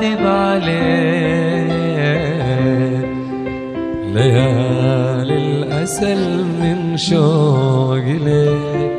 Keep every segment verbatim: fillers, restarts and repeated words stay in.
وعاتب عليك، ليالي الأسل من شوق ليك.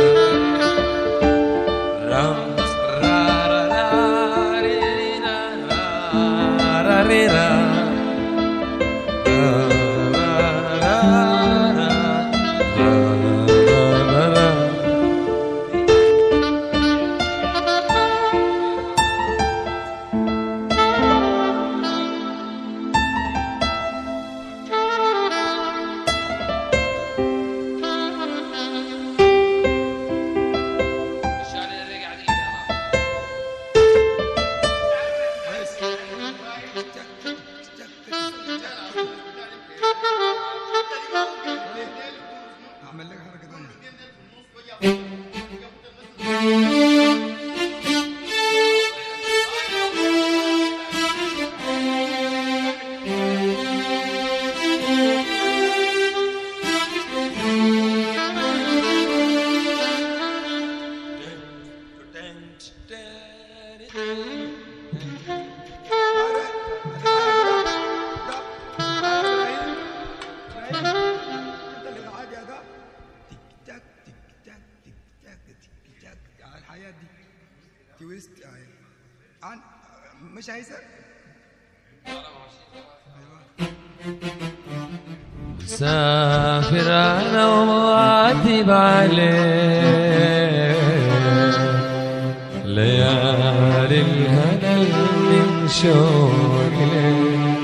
مش عايزة سافر أنا وعاتب عليك، ليالي الهنا من شوق ليك.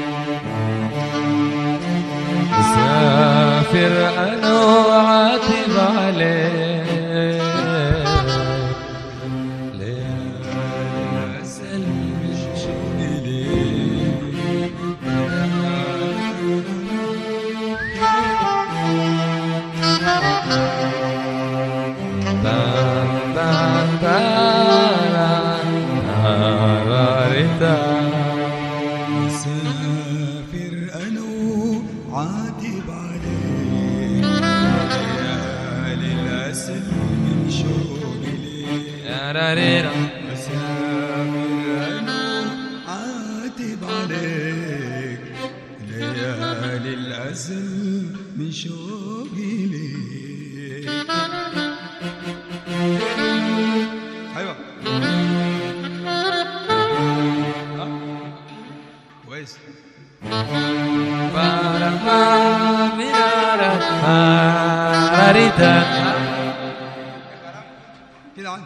سافر أنا وعاتب عليك، مسافر أنا وعاتب عليك، ليالي الأسل من شوق ليك. مسافر أنا وعاتب عليك، ليالي الأسل من شوق ليك. أيوة كويس. كده عن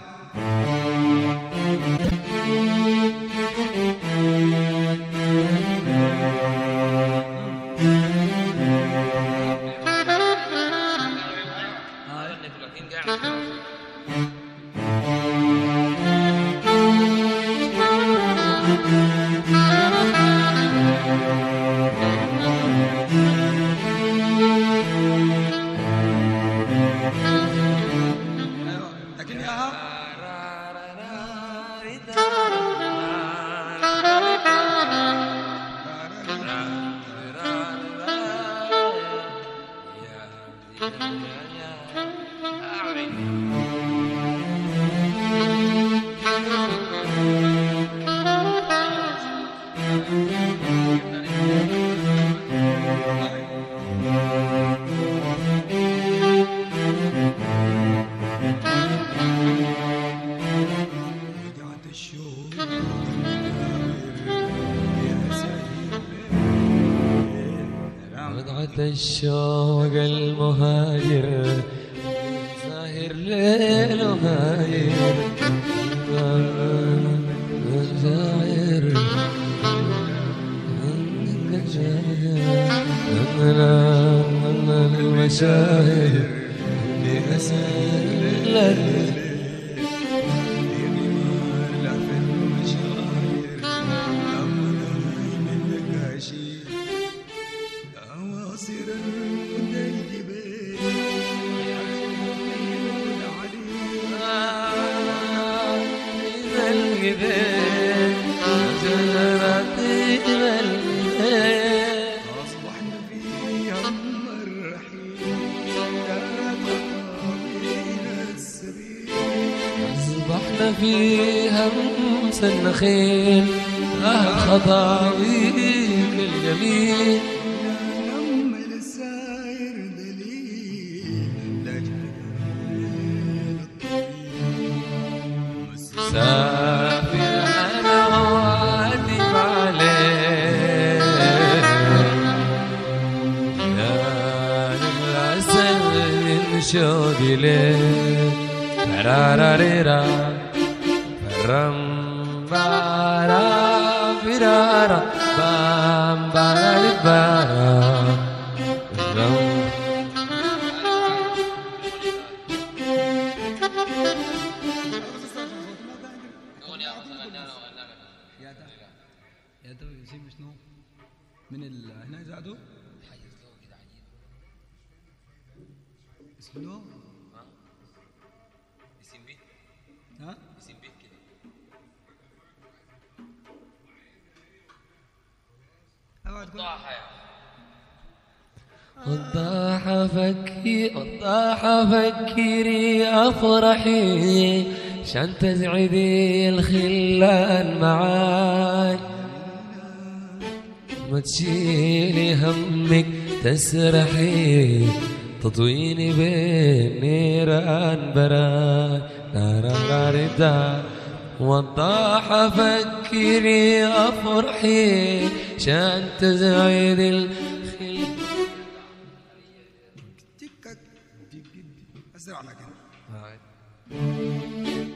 لكن ياها رضعة الشوق المهاجر، ساهر ليل وهاير، شاعر من المشاعر بأسئلة أصبحنا في هم الرحيل، أصبحنا في هم رؤوس النخيل أهل خطاويك الجميل لما الساير دليل لجمال الطويل سافر أنا وأعتب عليك يا العسل من شوقي ليك راراريرا رم بارا بيرارا بام بارا بارا رم يا ده يا ده يسيب شنو من ال هنا زادوا شنو ها وضاح فكي وضاح فكري أفرحي عشان تسعدي الخلان معاي ما تشيلي همك تسرحي تطويني بين نيران براي نارا وضاح فكري أفرحي عشان تسعد الخلان تكك اسرع لكن هاي